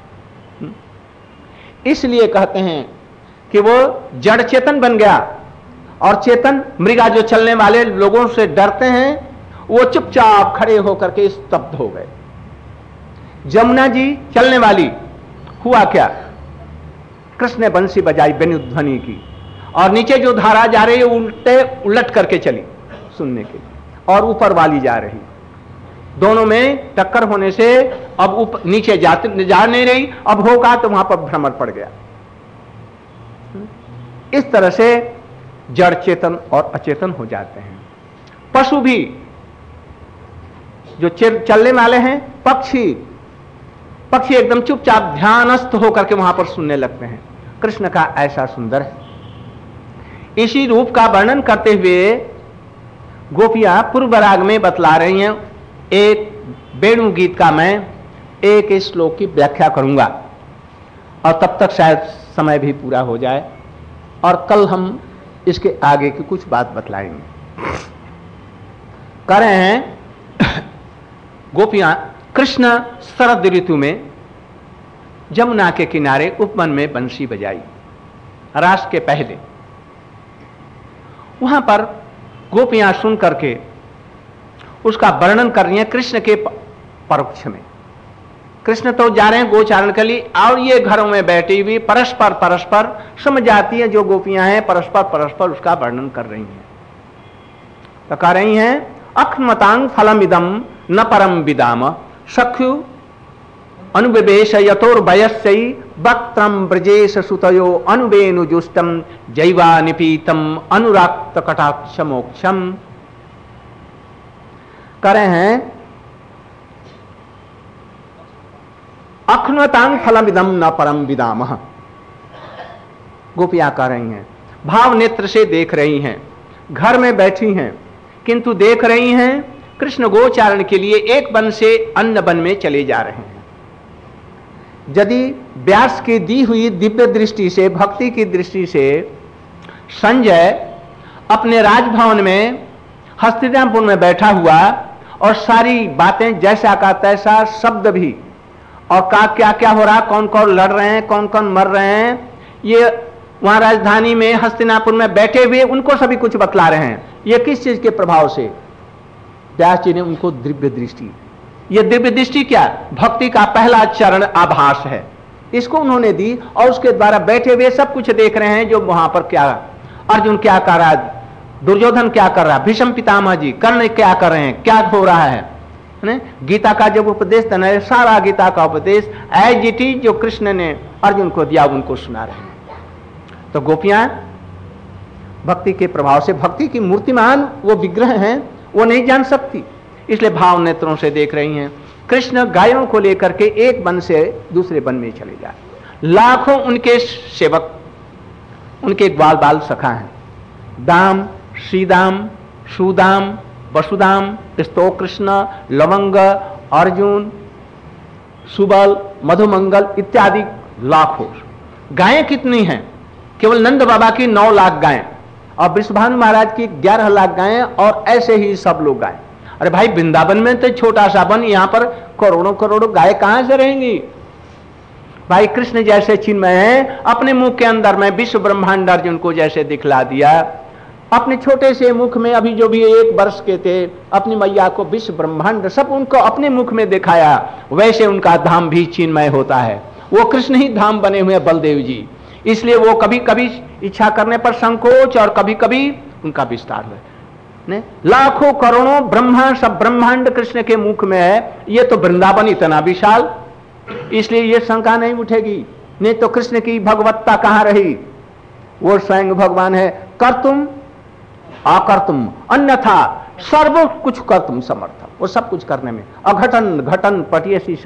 इसलिए कहते हैं कि वो जड़ चेतन बन गया, और चेतन मृगा जो चलने वाले लोगों से डरते हैं, वो चुपचाप खड़े होकर के स्तब्ध हो गए। जमुना जी चलने वाली, हुआ क्या? कृष्ण ने बंसी बजाई वेणु ध्वनि की, और नीचे जो धारा जा रही है उल्टे उलट करके चली सुनने के लिए, और ऊपर वाली जा रही, दोनों में टक्कर होने से अब ऊपर नीचे जाते जा नहीं रही, अब होगा तो वहां पर भ्रमर पड़ गया। इस तरह से जड़ चेतन और अचेतन हो जाते हैं। पशु भी जो चलने वाले हैं, पक्षी पक्षी एकदम चुपचाप ध्यानस्थ होकर के वहां पर सुनने लगते हैं। कृष्ण का ऐसा सुंदर है। इसी रूप का वर्णन करते हुए गोपियां पूर्व राग में बतला रही हैं। एक वेणु गीत का मैं एक श्लोक की व्याख्या करूंगा, और तब तक शायद समय भी पूरा हो जाए, और कल हम इसके आगे की कुछ बात बतलाएंगे। कह रहे हैं गोपियां, कृष्ण शरद ऋतु में जमुना के किनारे उपवन में बंसी बजाई, रास के पहले। वहां पर गोपियां सुन करके उसका वर्णन कर रही हैं कृष्ण के परोक्ष में। कृष्ण तो जा रहे हैं गोचारण के लिए, और ये घरों में बैठी हुई परस्पर परस्पर समझाती है, जो गोपियां हैं परस्पर परस्पर उसका वर्णन कर रही हैं। तो कह रही हैं, अख्मतांग फलमिदम न परम विदाम सख्यु अनुविवेश यतोर्भयस्यै वक्त्रम ब्रजेश सुतयो अनुवेणुजुष्टम जैवा निपीतम अनुराक्त कटाक्ष मोक्षम। कह रहे हैं, अख्नतांग फलमिदम न परम विदामः। गोपियां कह रही हैं, भाव नेत्र से देख रही हैं, घर में बैठी हैं, किंतु देख रही हैं कृष्ण गोचारण के लिए एक वन से अन्य वन में चले जा रहे हैं। यदि व्यास की दी हुई दिव्य दृष्टि से, भक्ति की दृष्टि से संजय अपने राजभवन में हस्तिनापुर में बैठा हुआ और सारी बातें जैसा का तैसा शब्द भी, और का क्या क्या हो रहा, कौन कौन लड़ रहे हैं, कौन कौन मर रहे हैं, ये वहां राजधानी में हस्तिनापुर में बैठे हुए उनको सभी कुछ बतला रहे हैं। ये किस चीज के प्रभाव से? व्यास जी ने उनको दिव्य दृष्टि, ये दिव्य दृष्टि क्या, भक्ति का पहला चरण आभास है, इसको उन्होंने दी और उसके द्वारा बैठे हुए सब कुछ देख रहे हैं। जो वहां पर क्या अर्जुन क्या कर रहा है, दुर्योधन क्या कर रहा है, भीष्म पितामह जी, कर्ण क्या कर रहे हैं, क्या हो रहा है, ने? गीता का जब उपदेश देना है, सारा गीता का उपदेश एज इट इज जो कृष्ण ने अर्जुन को दिया उनको सुना रहे हैं। तो गोपियां भक्ति के प्रभाव से, भक्ति की मूर्तिमान वो विग्रह हैं, वो नहीं जान सकती, इसलिए भाव नेत्रों से देख रही हैं। कृष्ण गायों को लेकर के एक वन से दूसरे वन में चले जाए, लाखों उनके सेवक, उनके ग्वाल बाल सखा हैं, दाम, श्रीदाम, सुदाम, वसुदाम, स्तो कृष्ण, लवंग, अर्जुन, सुबल, मधुमंगल इत्यादि लाखों। गायें कितनी हैं? केवल नंद बाबा की नौ लाख गायें और विश्वभानु महाराज की ग्यारह लाख गायें, और ऐसे ही सब लोग गायें। अरे भाई, वृंदावन में तो छोटा सा वन, यहां पर करोड़ों करोड़ों गाय कहां से रहेंगी? भाई कृष्ण जैसे चिन्मय हैं, अपने मुख के अंदर में विश्व ब्रह्मांड अर्जुन को जैसे दिखला दिया, अपने छोटे से मुख में, अभी जो भी एक वर्ष के थे, अपनी मैया को विश्व ब्रह्मांड सब उनको अपने मुख में दिखाया, वैसे उनका धाम भी चिन्मय होता है। वो कृष्ण ही धाम बने हुए बलदेव जी, इसलिए वो कभी कभी इच्छा करने पर संकोच और कभी कभी उनका विस्तार है। ने? लाखों करोड़ों ब्रह्मा, सब ब्रह्मांड कृष्ण के मुख में है। ये तो वृंदावन इतना विशाल, इसलिए ये शंका नहीं उठेगी। नहीं तो कृष्ण की भगवत्ता कहां रही? वो स्वयं भगवान है, कर्तुम आकर्तुम अन्यथा सर्व कुछ कर्तुम समर्थ, वो सब कुछ करने में, अघटन घटन पटियसी